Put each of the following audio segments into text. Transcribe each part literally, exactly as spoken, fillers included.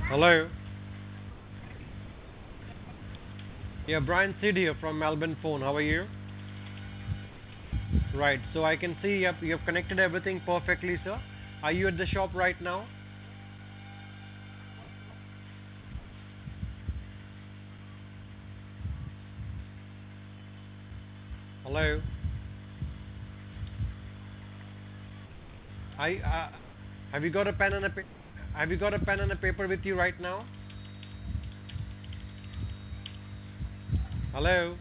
Hello. Yeah, Brian Sid here from Melbourne Phone. How are you? Right. So I can see you have, you have connected everything perfectly, sir. Are you at the shop right now? Hello. I uh, have you got a pen and a pa- have you got a pen and a paper with you right now? Hello.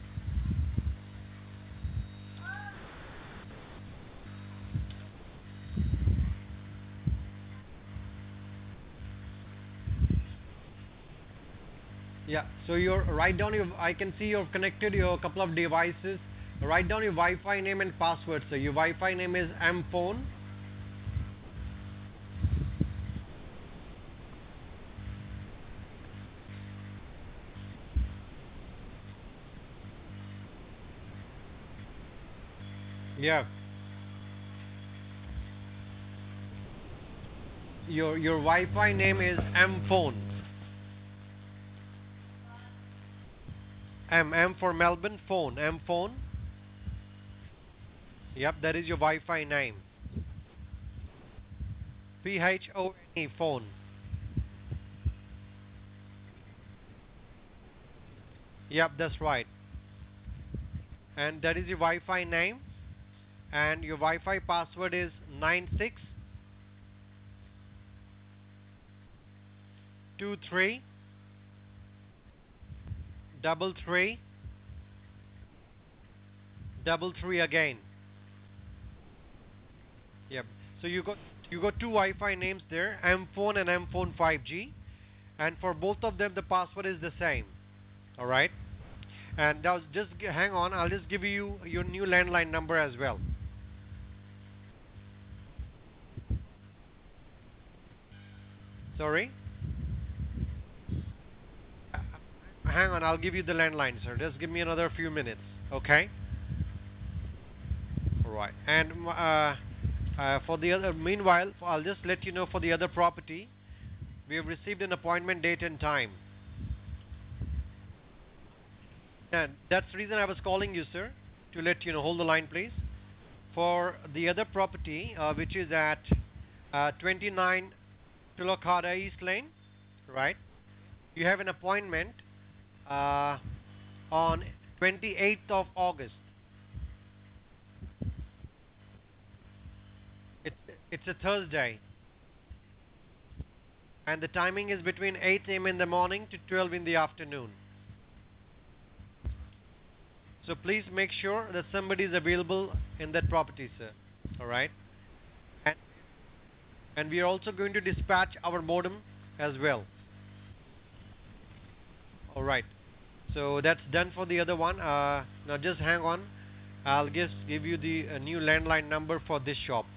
Yeah. So you're write down your. I can see you've connected your couple of devices. Write down your Wi-Fi name and password. So your Wi-Fi name is M phone. Yeah. Your your Wi-Fi name is M phone. M M for Melbourne phone. M phone. Yep, that is your Wi-Fi name. P H O N E phone. Yep, that's right. And that is your Wi-Fi name. And your Wi-Fi password is nine six two three double three double three again. Yep. So you got you got two Wi-Fi names there, M phone and M phone five G. And for both of them, the password is the same. All right. And now just g- hang on. I'll just give you your new landline number as well. Sorry. Uh, Hang on. I'll give you the landline, sir. Just give me another few minutes. Okay. All right. And uh, uh, for the other, meanwhile, I'll just let you know for the other property, we have received an appointment date and time. And that's the reason I was calling you, sir, to let you know. Hold the line, please. For the other property, uh, which is at uh, twenty-nine Tulokada East Lane, right? You have an appointment uh, on twenty-eighth of August. It's it's a Thursday, and the timing is between eight a m in the morning to twelve in the afternoon. So please make sure that somebody is available in that property, sir. All right. And, and we are also going to dispatch our modem as well. All right. So that's done for the other one. Uh, now just hang on. I'll just give you the uh, new landline number for this shop.